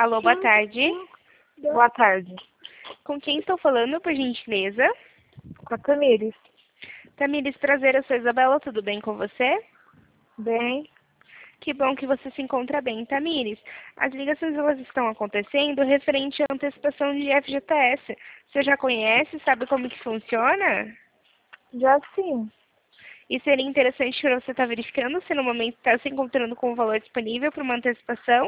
Alô, boa tarde. Boa tarde. Com quem estou falando, por gentileza? Com a Tamires. Tamires, prazer, eu sou Isabela, tudo bem com você? Bem, Que bom que você se encontra bem, Tamires. As ligações elas estão acontecendo referente à antecipação de FGTS. Você já conhece, sabe como que funciona? já sim. E seria interessante para você estar verificando se no momento está se encontrando com o valor disponível para uma antecipação?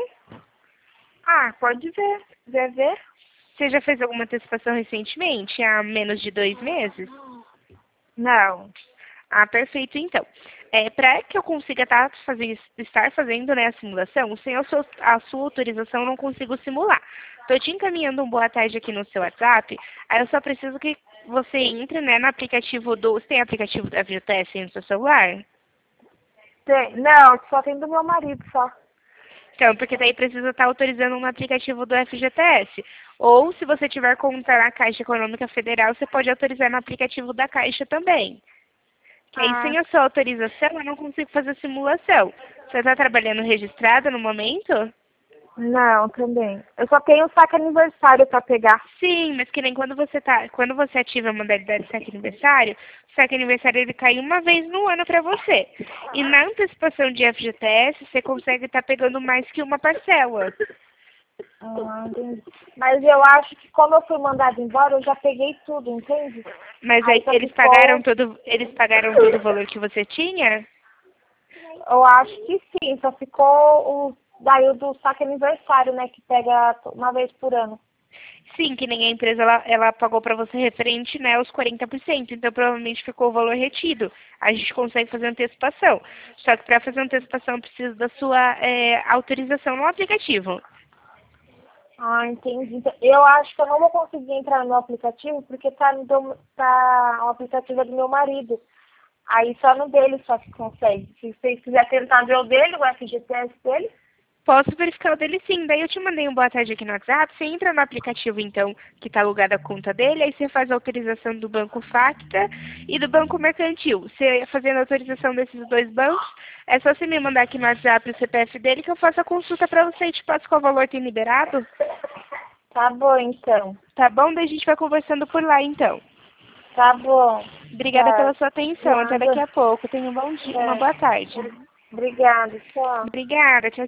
Pode ver. Quiser ver? Você já fez alguma antecipação recentemente, há menos de 2 meses? Não. Ah, perfeito, então. Para que eu consiga estar fazendo, né, a simulação, sem a sua autorização, eu não consigo simular. Estou te encaminhando um boa tarde aqui no seu WhatsApp, aí eu só preciso que você entre, né, no aplicativo Você tem aplicativo da FGTS no seu celular? Tem. Não, só tem do meu marido só. Então, porque daí precisa estar autorizando um aplicativo do FGTS. Ou, se você tiver conta na Caixa Econômica Federal, você pode autorizar no aplicativo da Caixa também. Que aí, Ah, sem a sua autorização, eu não consigo fazer simulação. Você está trabalhando registrada no momento? não, também. Eu só tenho o saque aniversário pra pegar. Sim, mas que nem quando você ativa a modalidade o saque aniversário ele cai uma vez no ano para você. E na antecipação de FGTS, você consegue estar pegando mais que uma parcela. Entendi. Mas eu acho que como eu fui mandada embora, eu já peguei tudo, entende? Mas Aí aí só ficou, eles pagaram todo o valor que você tinha? eu acho que sim, só ficou daí o do saque aniversário, né, que pega uma vez por ano. Sim, que nem a empresa ela pagou para você referente, né, aos 40%, então provavelmente ficou o valor retido. A gente consegue fazer antecipação. Só que para fazer antecipação precisa da sua autorização no aplicativo. Entendi. Então, eu acho que eu não vou conseguir entrar no aplicativo porque o aplicativo é do meu marido. Aí só no dele só que consegue. Se vocês quiserem tentar ver o dele, o FGTS dele, Posso verificar o dele sim. Daí eu te mandei um boa tarde aqui no WhatsApp. Você entra no aplicativo, então, que está alugado a conta dele. Aí você faz a autorização do Banco Facta e do Banco Mercantil. Você fazendo a autorização desses dois bancos, é só você me mandar aqui no WhatsApp o CPF dele que eu faço a consulta para você e te passo qual valor tem liberado. tá bom então. Tá bom? Daí a gente vai conversando por lá, então. Tá bom. Obrigada Tá. pela sua atenção. Até daqui Nada. a pouco. Tenha um bom dia, uma É. boa tarde. Obrigada. Tchau. Obrigada. Tchau.